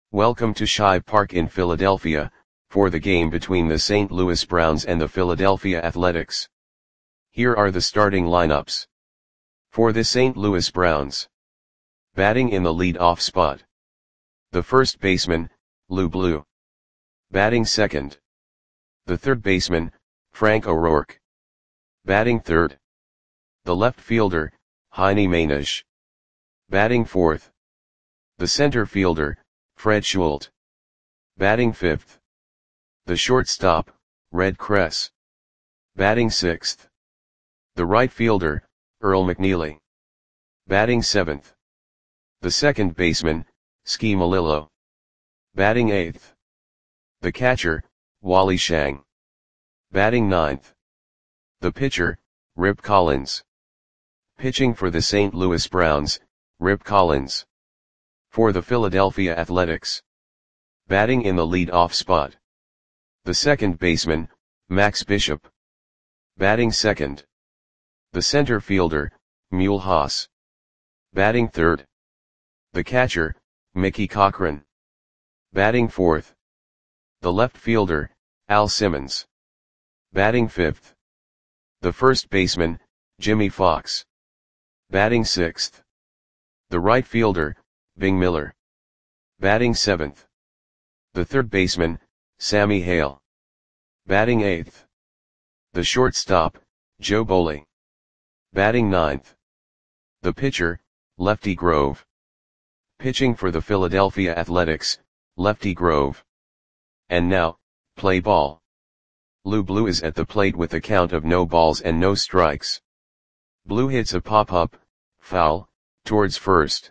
Welcome to Shive Park in Philadelphia, for the game between the St. Louis Browns and the Philadelphia Athletics. Here are the starting lineups. For the St. Louis Browns. Batting in the lead-off spot. The first baseman, Lou Blue. Batting second. The third baseman, Frank O'Rourke. Batting third. The left fielder, Heine Maenisch. Batting fourth. The center fielder, Fred Schult. Batting fifth. The shortstop, Red Kress. Batting sixth. The right fielder, Earl McNeely. Batting seventh. The second baseman, Ski Melillo. Batting eighth. The catcher, Wally Schang. Batting ninth. The pitcher, Rip Collins. Pitching for the St. Louis Browns, Rip Collins. For the Philadelphia Athletics. Batting in the lead-off spot. The second baseman, Max Bishop. Batting second. The center fielder, Mule Haas. Batting third. The catcher, Mickey Cochrane. Batting fourth. The left fielder, Al Simmons. Batting fifth. The first baseman, Jimmy Fox. Batting sixth. The right fielder, Bing Miller. Batting seventh. The third baseman, Sammy Hale. Batting eighth. The shortstop, Joe Boley. Batting ninth. The pitcher, Lefty Grove. Pitching for the Philadelphia Athletics, Lefty Grove. And now, play ball. Lou Blue is at the plate with a count of no balls and no strikes. Blue hits a pop-up, foul, towards first.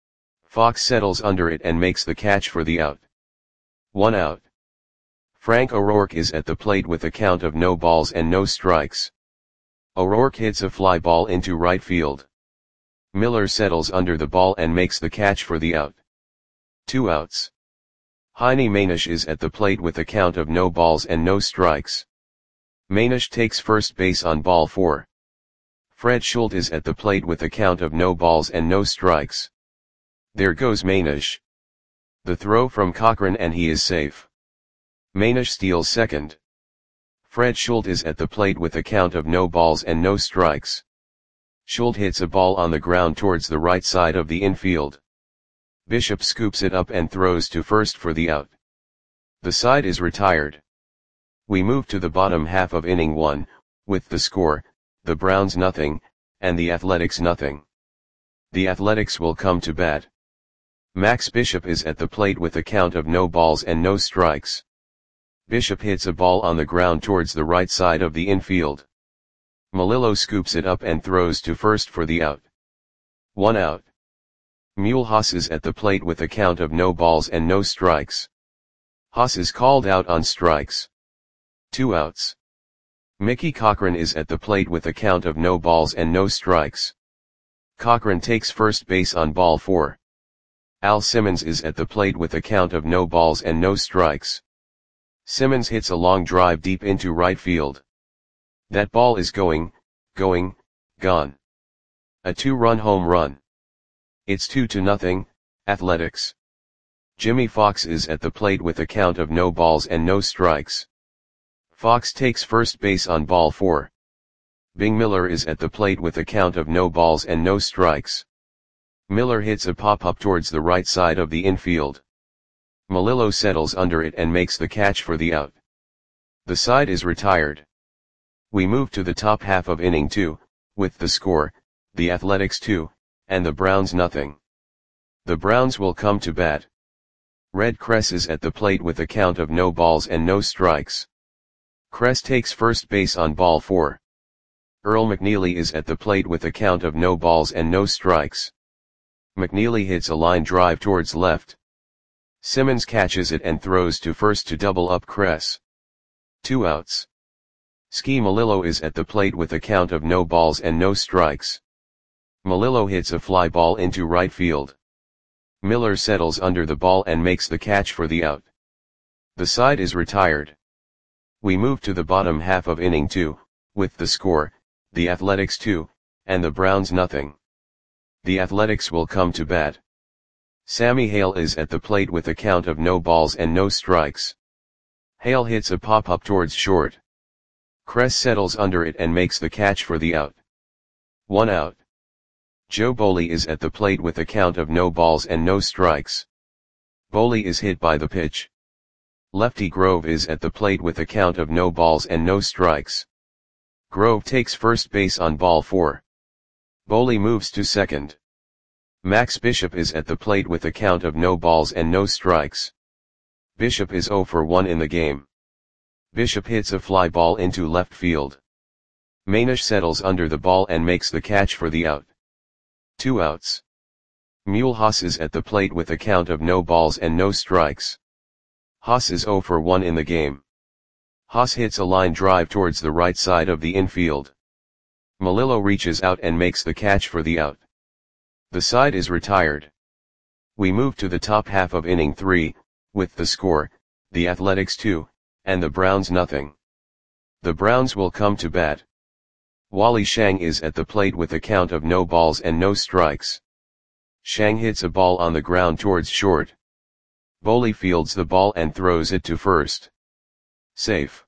Fox settles under it and makes the catch for the out. 1 out. Frank O'Rourke is at the plate with a count of no balls and no strikes. O'Rourke hits a fly ball into right field. Miller settles under the ball and makes the catch for the out. 2 outs. Heine Maenisch is at the plate with a count of no balls and no strikes. Maenisch takes first base on ball 4. Fred Schult is at the plate with a count of no balls and no strikes. There goes Maenisch. The throw from Cochrane and he is safe. Maenisch steals second. Fred Schult is at the plate with a count of no balls and no strikes. Schult hits a ball on the ground towards the right side of the infield. Bishop scoops it up and throws to first for the out. The side is retired. We move to the bottom half of inning 1, with the score, the Browns nothing, and the Athletics nothing. The Athletics will come to bat. Max Bishop is at the plate with a count of no balls and no strikes. Bishop hits a ball on the ground towards the right side of the infield. Melillo scoops it up and throws to first for the out. 1 out. Mule Haas is at the plate with a count of no balls and no strikes. Haas is called out on strikes. 2 outs. Mickey Cochrane is at the plate with a count of no balls and no strikes. Cochrane takes first base on ball 4. Al Simmons is at the plate with a count of no balls and no strikes. Simmons hits a long drive deep into right field. That ball is gone. A 2-run home run. It's 2-0, Athletics. Jimmy Fox is at the plate with a count of no balls and no strikes. Fox takes first base on ball 4. Bing Miller is at the plate with a count of no balls and no strikes. Miller hits a pop-up towards the right side of the infield. Melillo settles under it and makes the catch for the out. The side is retired. We move to the top half of inning 2, with the score, the Athletics 2, and the Browns nothing. The Browns will come to bat. Red Kress is at the plate with a count of no balls and no strikes. Kress takes first base on ball 4. Earl McNeely is at the plate with a count of no balls and no strikes. McNeely hits a line drive towards left. Simmons catches it and throws to first to double up Kress. 2 outs. Ski Melillo is at the plate with a count of no balls and no strikes. Melillo hits a fly ball into right field. Miller settles under the ball and makes the catch for the out. The side is retired. We move to the bottom half of inning 2, with the score, the Athletics 2, and the Browns nothing. The Athletics will come to bat. Sammy Hale is at the plate with a count of no balls and no strikes. Hale hits a pop-up towards short. Kress settles under it and makes the catch for the out. 1 out. Joe Boley is at the plate with a count of no balls and no strikes. Boley is hit by the pitch. Lefty Grove is at the plate with a count of no balls and no strikes. Grove takes first base on ball 4. Boley moves to second. Max Bishop is at the plate with a count of no balls and no strikes. Bishop is 0 for 1 in the game. Bishop hits a fly ball into left field. Manish settles under the ball and makes the catch for the out. 2 outs. Mule Haas is at the plate with a count of no balls and no strikes. Haas is 0 for 1 in the game. Haas hits a line drive towards the right side of the infield. Melillo reaches out and makes the catch for the out. The side is retired. We move to the top half of inning 3, with the score, the Athletics 2, and the Browns nothing. The Browns will come to bat. Wally Shang is at the plate with a count of no balls and no strikes. Shang hits a ball on the ground towards short. Boley fields the ball and throws it to first. Safe.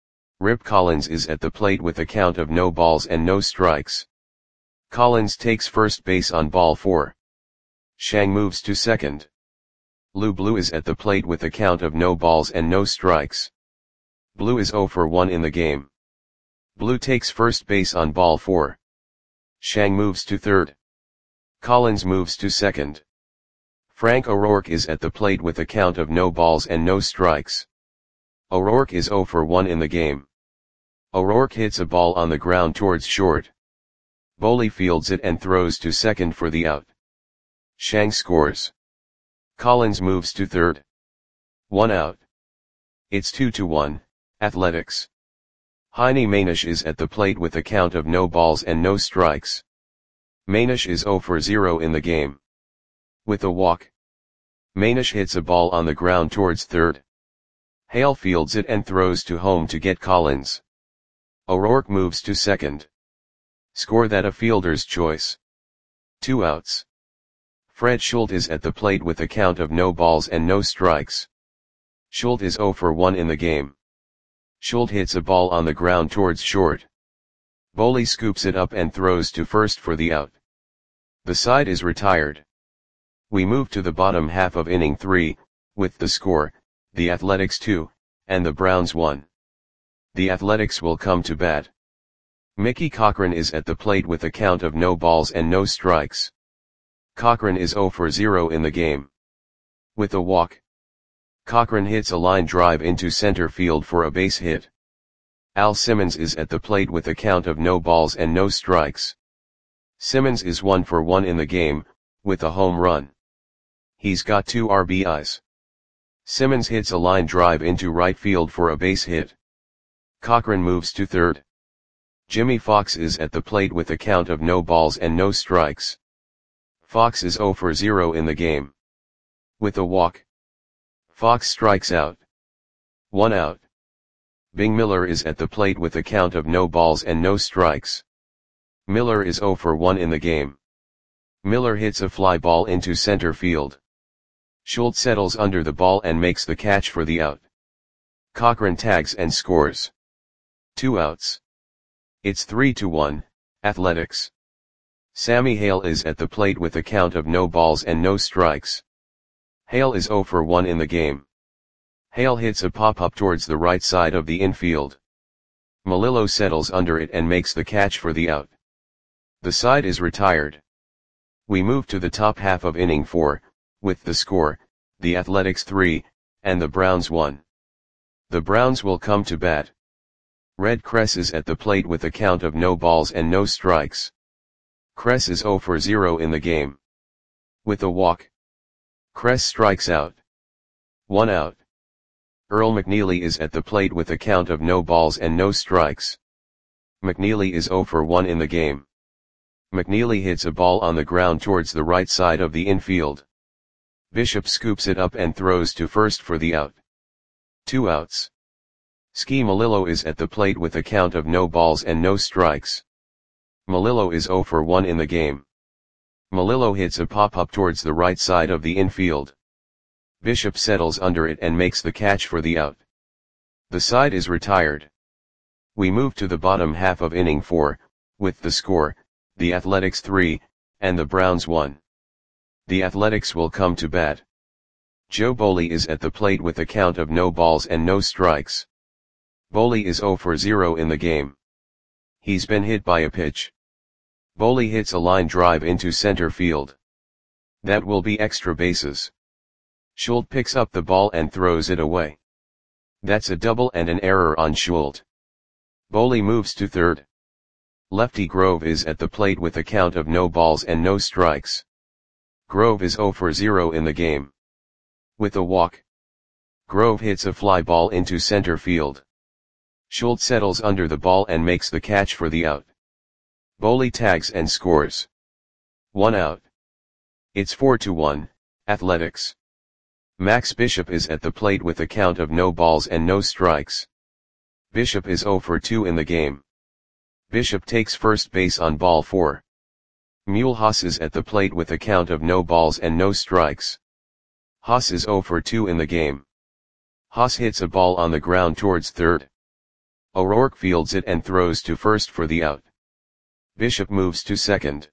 Rip Collins is at the plate with a count of no balls and no strikes. Collins takes first base on ball 4. Shang moves to second. Lou Blue is at the plate with a count of no balls and no strikes. Blue is 0 for 1 in the game. Blue takes first base on ball 4. Shang moves to third. Collins moves to second. Frank O'Rourke is at the plate with a count of no balls and no strikes. O'Rourke is 0 for 1 in the game. O'Rourke hits a ball on the ground towards short. Boley fields it and throws to second for the out. Shang scores. Collins moves to third. 1 out. It's 2-1, Athletics. Heine Manish is at the plate with a count of no balls and no strikes. Manish is 0 for 0 in the game. With a walk. Manish hits a ball on the ground towards third. Hale fields it and throws to home to get Collins. O'Rourke moves to second. Score that a fielder's choice. 2 outs. Fred Schultz is at the plate with a count of no balls and no strikes. Schultz is 0 for 1 in the game. Schultz hits a ball on the ground towards short. Boley scoops it up and throws to first for the out. The side is retired. We move to the bottom half of inning 3, with the score, the Athletics 2, and the Browns 1. The Athletics will come to bat. Mickey Cochran is at the plate with a count of no balls and no strikes. Cochran is 0 for 0 in the game. With a walk. Cochran hits a line drive into center field for a base hit. Al Simmons is at the plate with a count of no balls and no strikes. Simmons is 1 for 1 in the game, with a home run. He's got 2 RBIs. Simmons hits a line drive into right field for a base hit. Cochran moves to third. Jimmy Fox is at the plate with a count of no balls and no strikes. Fox is 0 for 0 in the game. With a walk. Fox strikes out. 1 out. Bing Miller is at the plate with a count of no balls and no strikes. Miller is 0 for 1 in the game. Miller hits a fly ball into center field. Schultz settles under the ball and makes the catch for the out. Cochran tags and scores. 2 outs. It's 3-1, Athletics. Sammy Hale is at the plate with a count of no balls and no strikes. Hale is 0 for 1 in the game. Hale hits a pop-up towards the right side of the infield. Melillo settles under it and makes the catch for the out. The side is retired. We move to the top half of inning 4, with the score, the Athletics 3, and the Browns 1. The Browns will come to bat. Red Kress is at the plate with a count of no balls and no strikes. Kress is 0 for 0 in the game. With a walk. Kress strikes out. 1 out. Earl McNeely is at the plate with a count of no balls and no strikes. McNeely is 0 for 1 in the game. McNeely hits a ball on the ground towards the right side of the infield. Bishop scoops it up and throws to first for the out. 2 outs. Ski Melillo is at the plate with a count of no balls and no strikes. Melillo is 0 for 1 in the game. Melillo hits a pop-up towards the right side of the infield. Bishop settles under it and makes the catch for the out. The side is retired. We move to the bottom half of inning 4, with the score, the Athletics 3, and the Browns 1. The Athletics will come to bat. Joe Boley is at the plate with a count of no balls and no strikes. Boley is 0 for 0 in the game. He's been hit by a pitch. Boley hits a line drive into center field. That will be extra bases. Schultz picks up the ball and throws it away. That's a double and an error on Schultz. Boley moves to third. Lefty Grove is at the plate with a count of no balls and no strikes. Grove is 0 for 0 in the game. With a walk, Grove hits a fly ball into center field. Schultz settles under the ball and makes the catch for the out. Boley tags and scores. 1 out. It's 4-1, Athletics. Max Bishop is at the plate with a count of no balls and no strikes. Bishop is 0 for 2 in the game. Bishop takes first base on ball 4. Mulhouse is at the plate with a count of no balls and no strikes. Haas is 0 for 2 in the game. Haas hits a ball on the ground towards third. O'Rourke fields it and throws to first for the out. Bishop moves to second.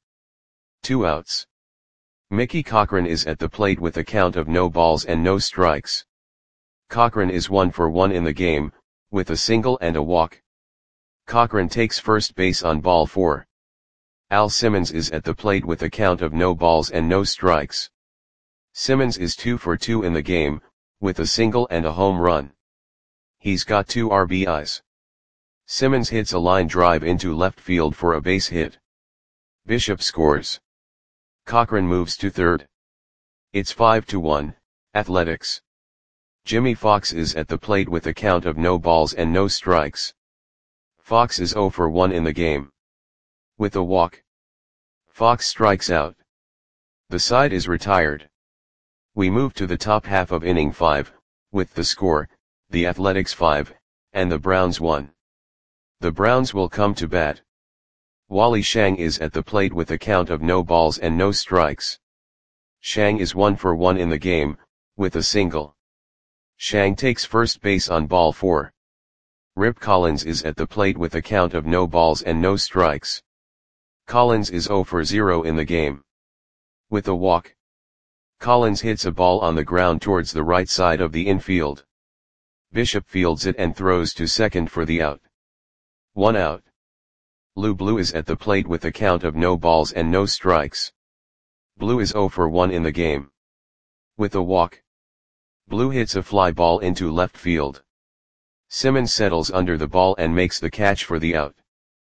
2 outs. Mickey Cochran is at the plate with a count of no balls and no strikes. Cochran is 1 for 1 in the game, with a single and a walk. Cochran takes first base on ball 4. Al Simmons is at the plate with a count of no balls and no strikes. Simmons is 2 for 2 in the game, with a single and a home run. He's got 2 RBIs. Simmons hits a line drive into left field for a base hit. Bishop scores. Cochran moves to third. It's 5-1, Athletics. Jimmy Fox is at the plate with a count of no balls and no strikes. Fox is 0 for 1 in the game. With a walk, Fox strikes out. The side is retired. We move to the top half of inning 5, with the score, the Athletics 5, and the Browns 1. The Browns will come to bat. Wally Shang is at the plate with a count of no balls and no strikes. Shang is 1 for 1 in the game, with a single. Shang takes first base on ball 4. Rip Collins is at the plate with a count of no balls and no strikes. Collins is 0 for 0 in the game. With a walk, Collins hits a ball on the ground towards the right side of the infield. Bishop fields it and throws to second for the out. 1 out. Lou Blue is at the plate with a count of no balls and no strikes. Blue is 0 for 1 in the game. With a walk, Blue hits a fly ball into left field. Simmons settles under the ball and makes the catch for the out.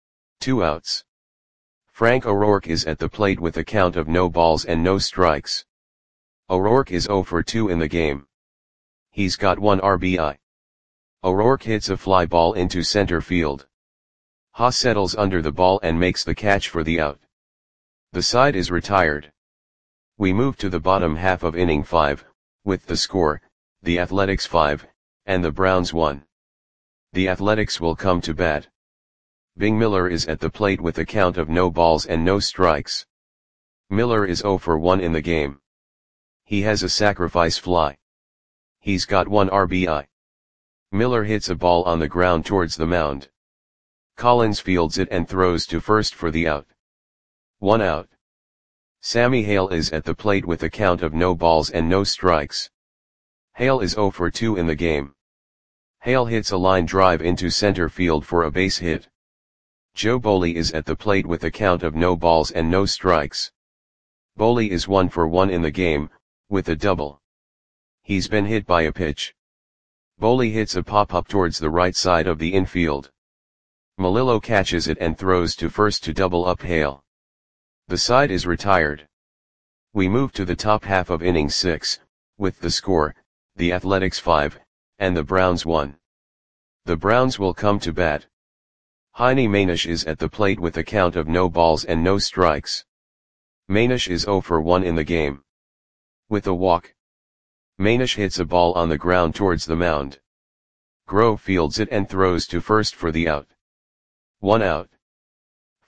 2 outs. Frank O'Rourke is at the plate with a count of no balls and no strikes. O'Rourke is 0 for 2 in the game. He's got 1 RBI. O'Rourke hits a fly ball into center field. Haas settles under the ball and makes the catch for the out. The side is retired. We move to the bottom half of inning 5, with the score, the Athletics 5, and the Browns 1. The Athletics will come to bat. Bing Miller is at the plate with a count of no balls and no strikes. Miller is 0 for 1 in the game. He has a sacrifice fly. He's got 1 RBI. Miller hits a ball on the ground towards the mound. Collins fields it and throws to first for the out. 1 out. Sammy Hale is at the plate with a count of no balls and no strikes. Hale is 0 for 2 in the game. Hale hits a line drive into center field for a base hit. Joe Boley is at the plate with a count of no balls and no strikes. Boley is 1 for 1 in the game, with a double. He's been hit by a pitch. Boley hits a pop-up towards the right side of the infield. Melillo catches it and throws to first to double up Hale. The side is retired. We move to the top half of inning 6, with the score, the Athletics 5, and the Browns 1. The Browns will come to bat. Heine Manish is at the plate with a count of no balls and no strikes. Manish is 0 for 1 in the game. With a walk, Manish hits a ball on the ground towards the mound. Grove fields it and throws to first for the out. 1 out.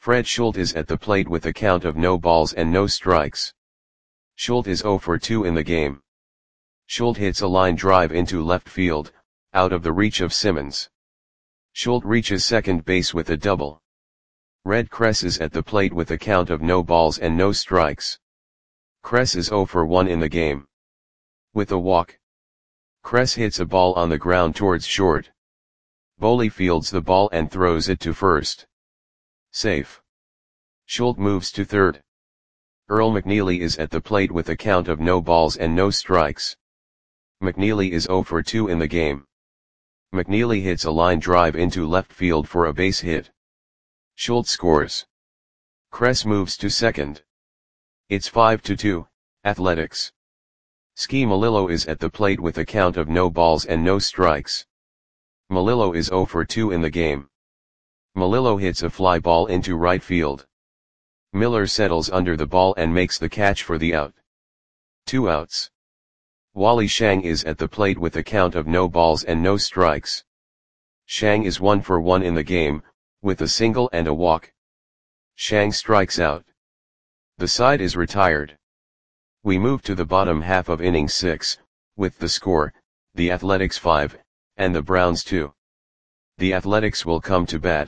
Fred Schuldt is at the plate with a count of no balls and no strikes. Schuldt is 0 for 2 in the game. Schuldt hits a line drive into left field, out of the reach of Simmons. Schuldt reaches second base with a double. Red Kress is at the plate with a count of no balls and no strikes. Kress is 0 for 1 in the game. With a walk. Kress hits a ball on the ground towards short. Boley fields the ball and throws it to first. Safe. Schuldt moves to third. Earl McNeely is at the plate with a count of no balls and no strikes. McNeely is 0 for 2 in the game. McNeely hits a line drive into left field for a base hit. Schuldt scores. Kress moves to second. It's 5-2, Athletics. Ski Melillo is at the plate with a count of no balls and no strikes. Melillo is 0 for 2 in the game. Melillo hits a fly ball into right field. Miller settles under the ball and makes the catch for the out. 2 outs. Wally Shang is at the plate with a count of no balls and no strikes. Shang is 1 for 1 in the game, with a single and a walk. Shang strikes out. The side is retired. We move to the bottom half of inning 6, with the score, the Athletics 5, and the Browns 2. The Athletics will come to bat.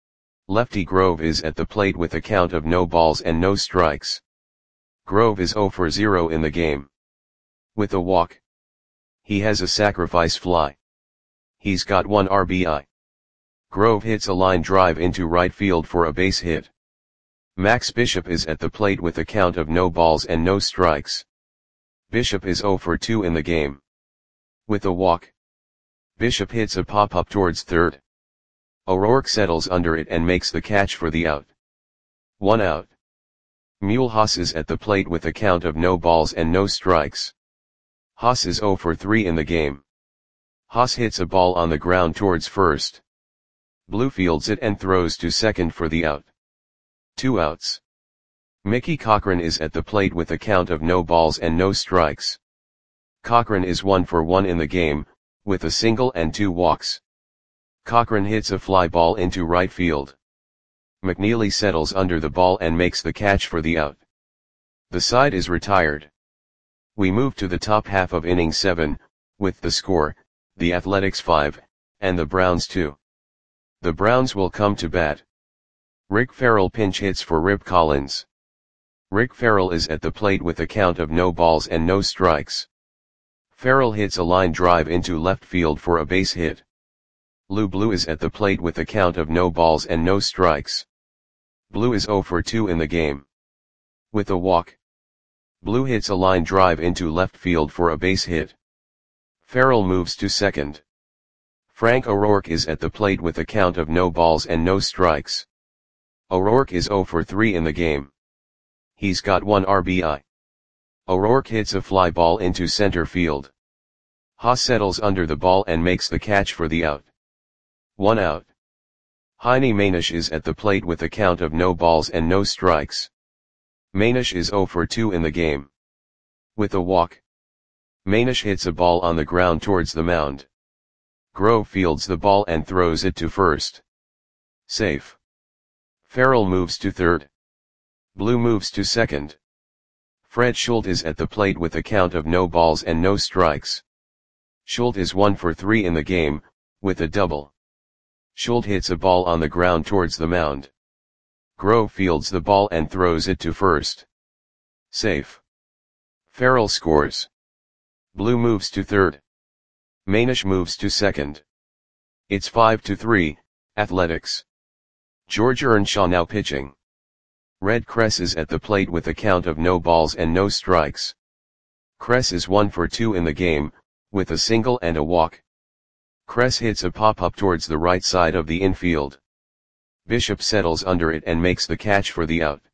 Lefty Grove is at the plate with a count of no balls and no strikes. Grove is 0 for 0 in the game. With a walk. He has a sacrifice fly. He's got 1 RBI. Grove hits a line drive into right field for a base hit. Max Bishop is at the plate with a count of no balls and no strikes. Bishop is 0 for 2 in the game. With a walk. Bishop hits a pop-up towards third. O'Rourke settles under it and makes the catch for the out. 1 out. Mule Haas is at the plate with a count of no balls and no strikes. Haas is 0 for 3 in the game. Haas hits a ball on the ground towards first. Blue fields it and throws to second for the out. 2 outs. Mickey Cochran is at the plate with a count of no balls and no strikes. Cochran is 1 for 1 in the game, with a single and 2 walks. Cochran hits a fly ball into right field. McNeely settles under the ball and makes the catch for the out. The side is retired. We move to the top half of inning 7, with the score, the Athletics 5, and the Browns 2. The Browns will come to bat. Rick Farrell pinch hits for Rip Collins. Rick Farrell is at the plate with a count of no balls and no strikes. Farrell hits a line drive into left field for a base hit. Lou Blue is at the plate with a count of no balls and no strikes. Blue is 0 for 2 in the game. With a walk. Blue hits a line drive into left field for a base hit. Farrell moves to second. Frank O'Rourke is at the plate with a count of no balls and no strikes. O'Rourke is 0 for 3 in the game. He's got 1 RBI. O'Rourke hits a fly ball into center field. Haas settles under the ball and makes the catch for the out. 1 out. Heine Manish is at the plate with a count of no balls and no strikes. Manish is 0 for 2 in the game. With a walk. Manish hits a ball on the ground towards the mound. Grove fields the ball and throws it to first. Safe. Farrell moves to third. Blue moves to second. Fred Schuldt is at the plate with a count of no balls and no strikes. Schuldt is 1 for 3 in the game, with a double. Schuldt hits a ball on the ground towards the mound. Grove fields the ball and throws it to first. Safe. Farrell scores. Blue moves to third. Manish moves to second. It's 5-3, Athletics. George Earnshaw now pitching. Red Kress is at the plate with a count of no balls and no strikes. Kress is 1 for 2 in the game, with a single and a walk. Kress hits a pop-up towards the right side of the infield. Bishop settles under it and makes the catch for the out.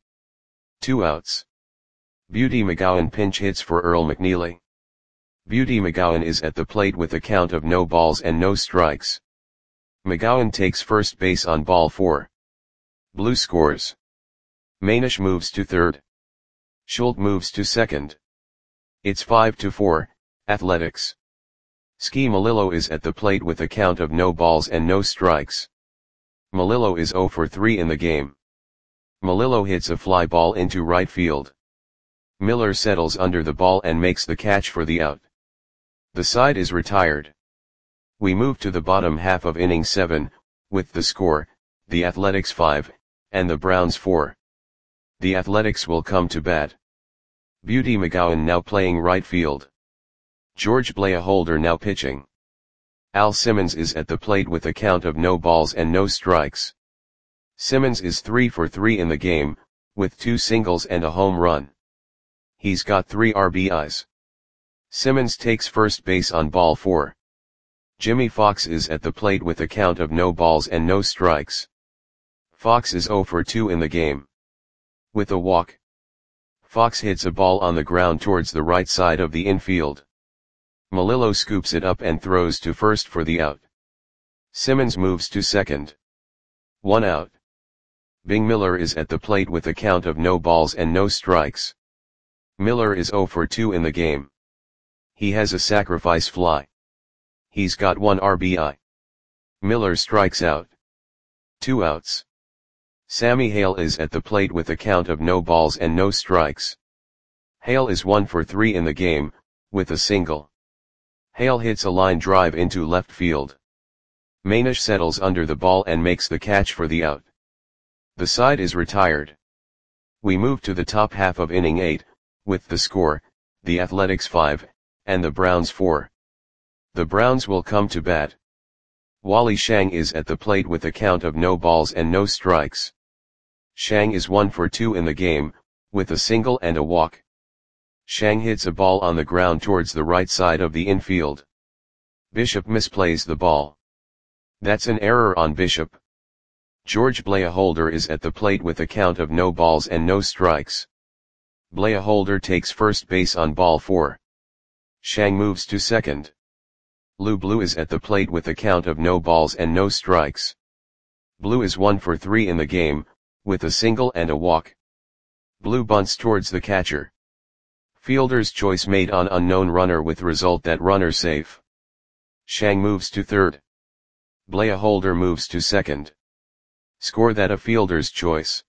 2 outs. Beauty McGowan pinch hits for Earl McNeely. Beauty McGowan is at the plate with a count of no balls and no strikes. McGowan takes first base on ball 4. Blue scores. Manish moves to third. Schuldt moves to second. It's 5-4, Athletics. Ski Melillo is at the plate with a count of no balls and no strikes. Melillo is 0 for 3 in the game. Melillo hits a fly ball into right field. Miller settles under the ball and makes the catch for the out. The side is retired. We move to the bottom half of inning 7, with the score, the Athletics 5, and the Browns 4. The Athletics will come to bat. Beauty McGowan now playing right field. George Blahaholder now pitching. Al Simmons is at the plate with a count of no balls and no strikes. Simmons is 3 for 3 in the game, with 2 singles and a home run. He's got 3 RBIs. Simmons takes first base on ball 4. Jimmy Fox is at the plate with a count of no balls and no strikes. Fox is 0 for 2 in the game. With a walk, Fox hits a ball on the ground towards the right side of the infield. Melillo scoops it up and throws to first for the out. Simmons moves to second. 1 out. Bing Miller is at the plate with a count of no balls and no strikes. Miller is 0 for 2 in the game. He has a sacrifice fly. He's got 1 RBI. Miller strikes out. 2 outs. Sammy Hale is at the plate with a count of no balls and no strikes. Hale is 1 for 3 in the game, with a single. Hale hits a line drive into left field. Manish settles under the ball and makes the catch for the out. The side is retired. We move to the top half of inning 8, with the score, the Athletics 5, and the Browns 4. The Browns will come to bat. Wally Shang is at the plate with a count of no balls and no strikes. Shang is 1 for 2 in the game, with a single and a walk. Shang hits a ball on the ground towards the right side of the infield. Bishop misplays the ball. That's an error on Bishop. George Blahaholder is at the plate with a count of no balls and no strikes. Blahaholder takes first base on ball 4. Shang moves to second. Lou Blue is at the plate with a count of no balls and no strikes. Blue is 1 for 3 in the game, with a single and a walk. Blue bunts towards the catcher. Fielder's choice made on unknown runner with result that runner safe. Shang moves to third. Blahaholder moves to second. Score that a fielder's choice.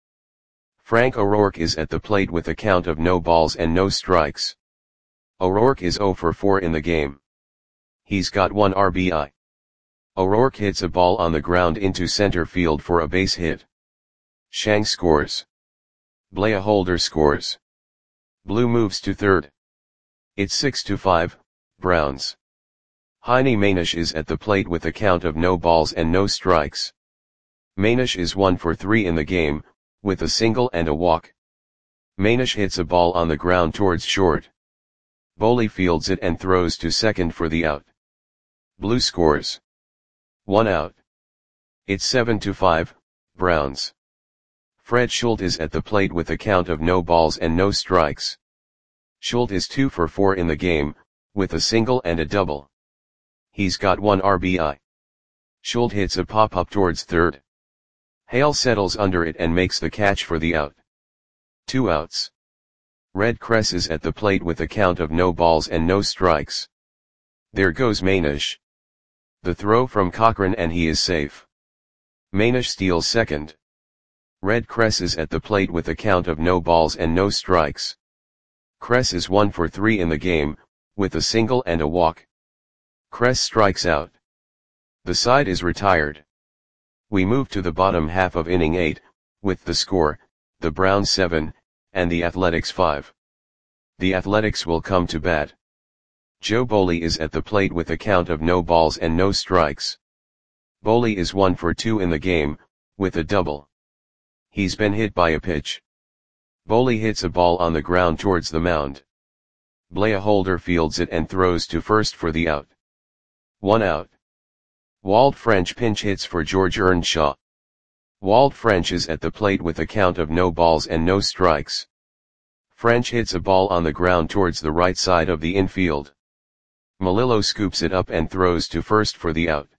Frank O'Rourke is at the plate with a count of no balls and no strikes. O'Rourke is 0 for 4 in the game. He's got 1 RBI. O'Rourke hits a ball on the ground into center field for a base hit. Shang scores. Blahaholder scores. Blue moves to third. It's 6-5, Browns. Heine Manish is at the plate with a count of no balls and no strikes. Manish is 1 for 3 in the game, with a single and a walk. Manish hits a ball on the ground towards short. Boley fields it and throws to second for the out. Blue scores. 1 out. It's 7-5, Browns. Fred Schultz is at the plate with a count of no balls and no strikes. Schultz is 2 for 4 in the game, with a single and a double. He's got 1 RBI. Schultz hits a pop-up towards third. Hale settles under it and makes the catch for the out. 2 outs. Red Cress is at the plate with a count of no balls and no strikes. There goes Manish. The throw from Cochran and he is safe. Manish steals second. Red Cress is at the plate with a count of no balls and no strikes. Cress is 1 for 3 in the game, with a single and a walk. Cress strikes out. The side is retired. We move to the bottom half of inning 8, with the score, the Browns 7, and the Athletics 5. The Athletics will come to bat. Joe Boley is at the plate with a count of no balls and no strikes. Boley is 1 for 2 in the game, with a double. He's been hit by a pitch. Boley hits a ball on the ground towards the mound. Blahaholder fields it and throws to first for the out. 1 out. Wald French pinch hits for George Earnshaw. Wald French is at the plate with a count of no balls and no strikes. French hits a ball on the ground towards the right side of the infield. Melillo scoops it up and throws to first for the out.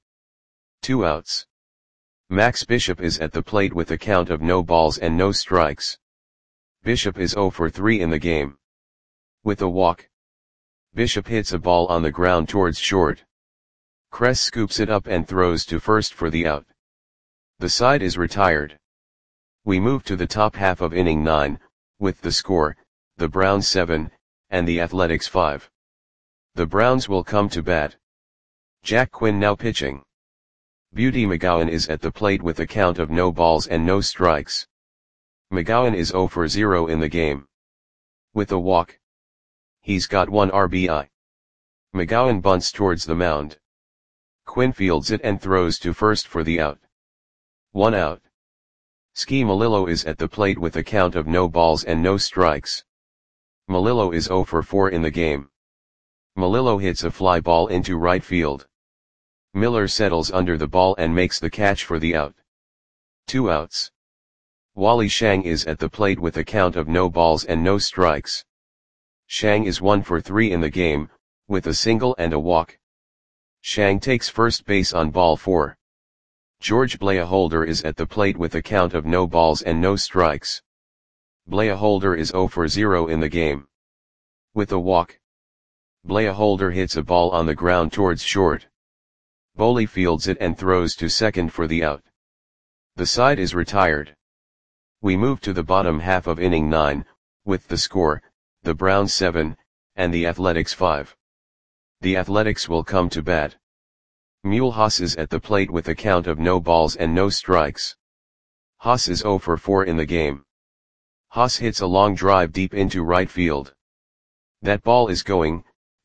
2 outs. Max Bishop is at the plate with a count of no balls and no strikes. Bishop is 0 for 3 in the game. With a walk, Bishop hits a ball on the ground towards short. Cress scoops it up and throws to first for the out. The side is retired. We move to the top half of inning 9, with the score, the Browns 7, and the Athletics 5. The Browns will come to bat. Jack Quinn now pitching. Beauty McGowan is at the plate with a count of no balls and no strikes. McGowan is 0 for 0 in the game. With a walk. He's got 1 RBI. McGowan bunts towards the mound. Quinn fields it and throws to first for the out. 1 out. Ski Melillo is at the plate with a count of no balls and no strikes. Melillo is 0 for 4 in the game. Melillo hits a fly ball into right field. Miller settles under the ball and makes the catch for the out. 2 outs. Wally Shang is at the plate with a count of no balls and no strikes. Shang is 1 for 3 in the game, with a single and a walk. Shang takes first base on ball 4. George Blaholder is at the plate with a count of no balls and no strikes. Blaholder is 0 for 0 in the game. With a walk. Blaholder hits a ball on the ground towards short. Boley fields it and throws to second for the out. The side is retired. We move to the bottom half of inning 9, with the score, the Browns 7, and the Athletics 5. The Athletics will come to bat. Mule Haas is at the plate with a count of no balls and no strikes. Haas is 0 for 4 in the game. Haas hits a long drive deep into right field. That ball is gone.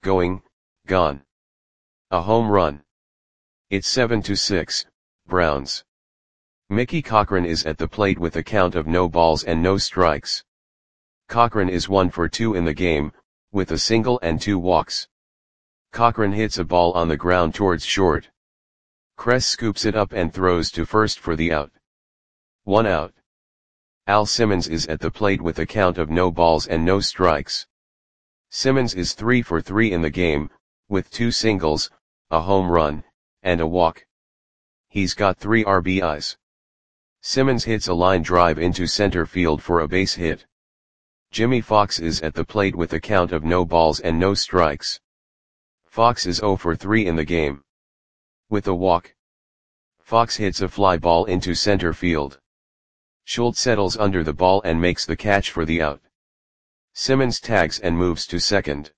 A home run. It's 7-6, Browns. Mickey Cochran is at the plate with a count of no balls and no strikes. Cochran is 1 for 2 in the game, with a single and 2 walks. Cochran hits a ball on the ground towards short. Kress scoops it up and throws to first for the out. 1 out. Al Simmons is at the plate with a count of no balls and no strikes. Simmons is 3 for 3 in the game, with 2 singles, a home run, and a walk. He's got 3 RBIs. Simmons hits a line drive into center field for a base hit. Jimmy Fox is at the plate with a count of no balls and no strikes. Fox is 0 for 3 in the game. With a walk. Fox hits a fly ball into center field. Schultz settles under the ball and makes the catch for the out. Simmons tags and moves to second.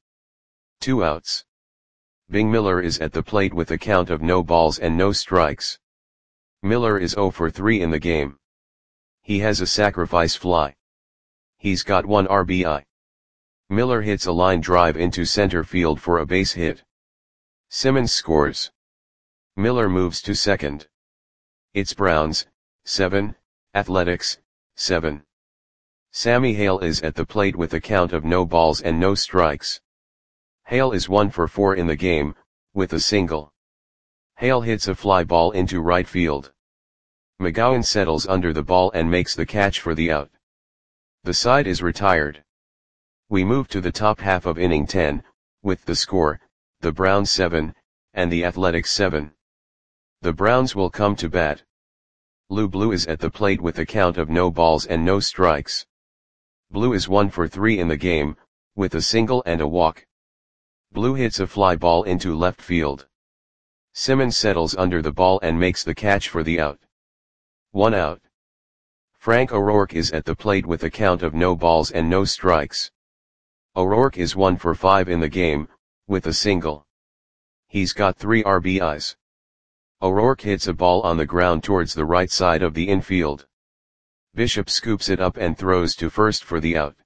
2 outs. Bing Miller is at the plate with a count of no balls and no strikes. Miller is 0 for 3 in the game. He has a sacrifice fly. He's got 1 RBI. Miller hits a line drive into center field for a base hit. Simmons scores. Miller moves to second. It's Browns, 7, Athletics, 7. Sammy Hale is at the plate with a count of no balls and no strikes. Hale is 1 for 4 in the game, with a single. Hale hits a fly ball into right field. McGowan settles under the ball and makes the catch for the out. The side is retired. We move to the top half of inning 10, with the score, the Browns 7, and the Athletics 7. The Browns will come to bat. Lou Blue is at the plate with a count of no balls and no strikes. Blue is 1 for 3 in the game, with a single and a walk. Blue hits a fly ball into left field. Simmons settles under the ball and makes the catch for the out. 1 out. Frank O'Rourke is at the plate with a count of no balls and no strikes. O'Rourke is 1 for 5 in the game, with a single. He's got 3 RBIs. O'Rourke hits a ball on the ground towards the right side of the infield. Bishop scoops it up and throws to first for the out.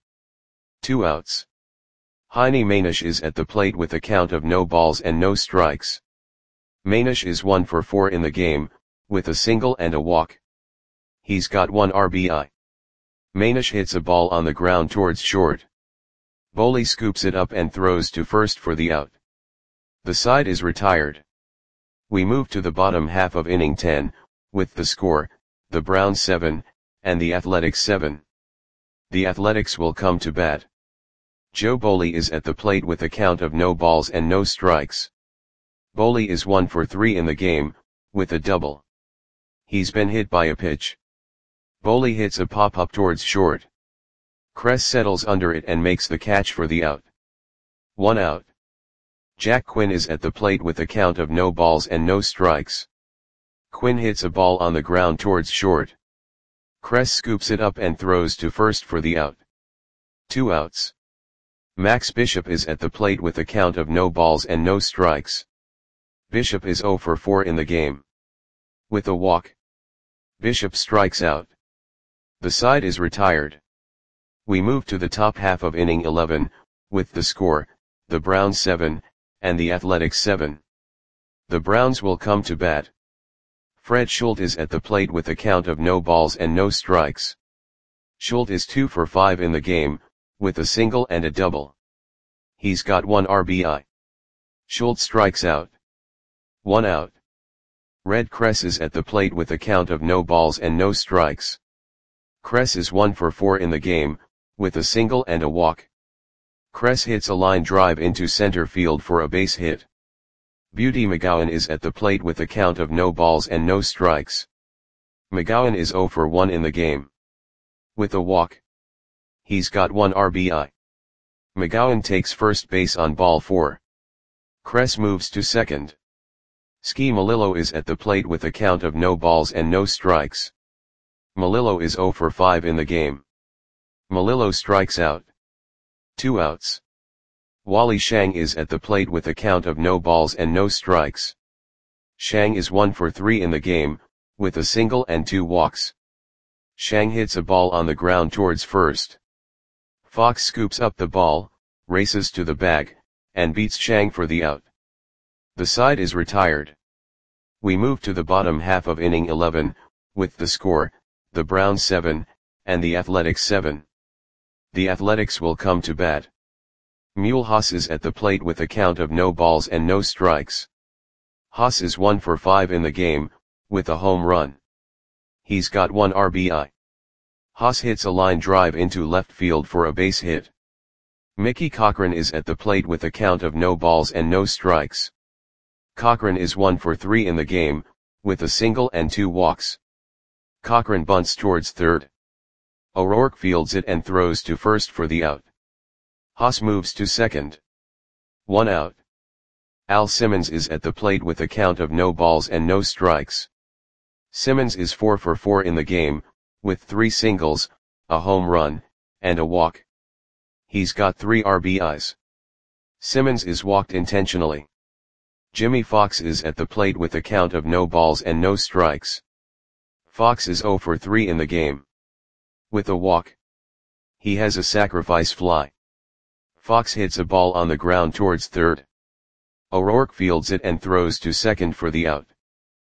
2 outs. Heine Manish is at the plate with a count of no balls and no strikes. Manish is 1 for 4 in the game, with a single and a walk. He's got 1 RBI. Manish hits a ball on the ground towards short. Boley scoops it up and throws to first for the out. The side is retired. We move to the bottom half of inning 10, with the score, the Browns 7, and the Athletics 7. The Athletics will come to bat. Joe Boley is at the plate with a count of no balls and no strikes. Boley is 1 for 3 in the game, with a double. He's been hit by a pitch. Boley hits a pop-up towards short. Kress settles under it and makes the catch for the out. 1 out. Jack Quinn is at the plate with a count of no balls and no strikes. Quinn hits a ball on the ground towards short. Kress scoops it up and throws to first for the out. 2 outs. Max Bishop is at the plate with a count of no balls and no strikes. Bishop is 0 for 4 in the game. With a walk, Bishop strikes out. The side is retired. We move to the top half of inning 11, with the score, the Browns 7, and the Athletics 7. The Browns will come to bat. Fred Schultz is at the plate with a count of no balls and no strikes. Schultz is 2 for 5 in the game, with a single and a double. He's got 1 RBI. Schultz strikes out. 1 out. Red Kress is at the plate with a count of no balls and no strikes. Kress is 1 for 4 in the game, with a single and a walk. Kress hits a line drive into center field for a base hit. Beauty McGowan is at the plate with a count of no balls and no strikes. McGowan is 0 for 1 in the game. With a walk, he's got 1 RBI. McGowan takes first base on ball 4. Kress moves to second. Ski Melillo is at the plate with a count of no balls and no strikes. Melillo is 0 for 5 in the game. Melillo strikes out. 2 outs. Wally Shang is at the plate with a count of no balls and no strikes. Shang is 1 for 3 in the game, with a single and 2 walks. Shang hits a ball on the ground towards first. Fox scoops up the ball, races to the bag, and beats Shang for the out. The side is retired. We move to the bottom half of inning 11, with the score, the Browns 7, and the Athletics 7. The Athletics will come to bat. Mule Haas is at the plate with a count of no balls and no strikes. Haas is 1 for 5 in the game, with a home run. He's got 1 RBI. Haas hits a line drive into left field for a base hit. Mickey Cochran is at the plate with a count of no balls and no strikes. Cochran is 1 for 3 in the game, with a single and 2 walks. Cochran bunts towards third. O'Rourke fields it and throws to first for the out. Haas moves to second. 1 out. Al Simmons is at the plate with a count of no balls and no strikes. Simmons is 4 for 4 in the game, with 3 singles, a home run, and a walk. He's got 3 RBIs. Simmons is walked intentionally. Jimmy Fox is at the plate with a count of no balls and no strikes. Fox is 0 for 3 in the game. With a walk, he has a sacrifice fly. Fox hits a ball on the ground towards third. O'Rourke fields it and throws to second for the out.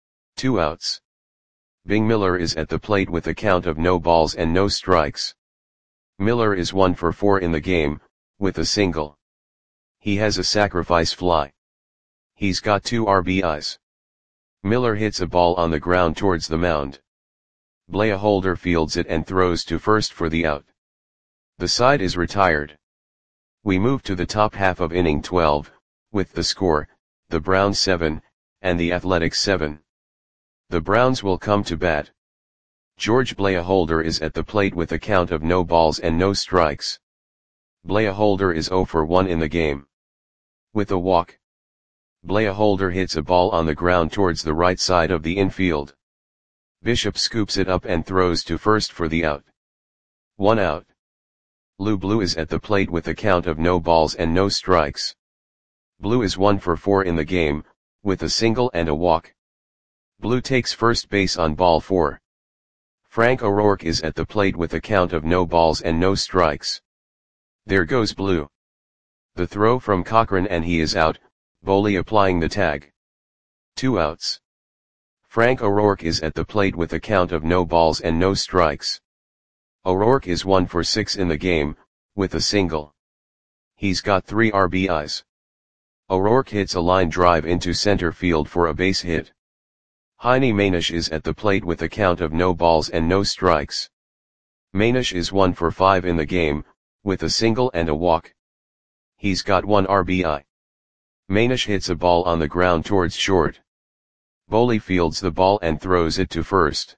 2 outs. Bing Miller is at the plate with a count of no balls and no strikes. Miller is 1 for 4 in the game, with a single. He has a sacrifice fly. He's got 2 RBIs. Miller hits a ball on the ground towards the mound. Blair Holder fields it and throws to first for the out. The side is retired. We move to the top half of inning 12, with the score, the Browns 7, and the Athletics 7. The Browns will come to bat. George Blair Holder is at the plate with a count of no balls and no strikes. Blair Holder is 0 for 1 in the game. With a walk, Blair Holder hits a ball on the ground towards the right side of the infield. Bishop scoops it up and throws to first for the out. 1 out. Lou Blue is at the plate with a count of no balls and no strikes. Blue is 1 for 4 in the game, with a single and a walk. Blue takes first base on ball 4. Frank O'Rourke is at the plate with a count of no balls and no strikes. There goes Blue. The throw from Cochran and he is out, Boley applying the tag. 2 outs. Frank O'Rourke is at the plate with a count of no balls and no strikes. O'Rourke is 1 for 6 in the game, with a single. He's got 3 RBIs. O'Rourke hits a line drive into center field for a base hit. Heine Manish is at the plate with a count of no balls and no strikes. Manish is 1 for 5 in the game, with a single and a walk. He's got 1 RBI. Manish hits a ball on the ground towards short. Boley fields the ball and throws it to first.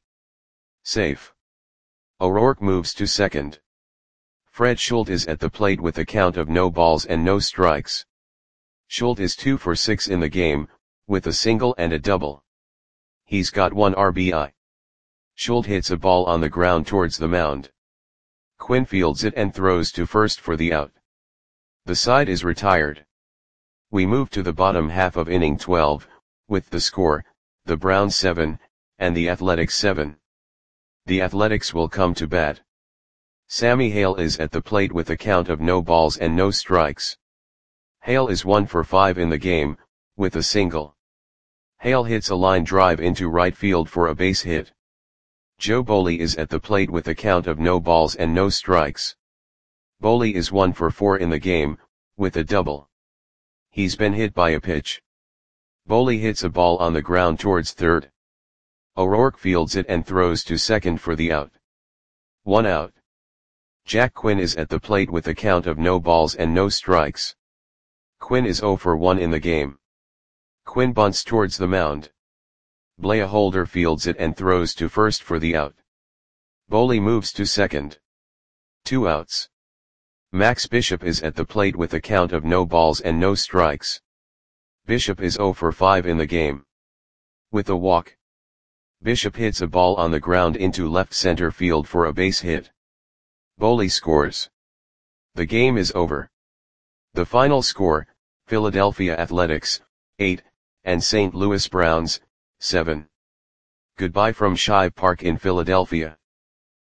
Safe. O'Rourke moves to second. Fred Schultz is at the plate with a count of no balls and no strikes. Schultz is 2 for 6 in the game, with a single and a double. He's got 1 RBI. Schuld hits a ball on the ground towards the mound. Quinn fields it and throws to first for the out. The side is retired. We move to the bottom half of inning 12, with the score, the Browns 7, and the Athletics 7. The Athletics will come to bat. Sammy Hale is at the plate with a count of no balls and no strikes. Hale is 1 for 5 in the game, with a single. Hale hits a line drive into right field for a base hit. Joe Boley is at the plate with a count of no balls and no strikes. Boley is 1 for 4 in the game, with a double. He's been hit by a pitch. Boley hits a ball on the ground towards third. O'Rourke fields it and throws to second for the out. 1 out. Jack Quinn is at the plate with a count of no balls and no strikes. Quinn is 0 for 1 in the game. Quinn bunts towards the mound. Blair Holder fields it and throws to first for the out. Boley moves to second. 2 outs. Max Bishop is at the plate with a count of no balls and no strikes. Bishop is 0 for 5 in the game. With a walk. Bishop hits a ball on the ground into left center field for a base hit. Boley scores. The game is over. The final score, Philadelphia Athletics, 8, and St. Louis Browns, 7. Goodbye from Shibe Park in Philadelphia.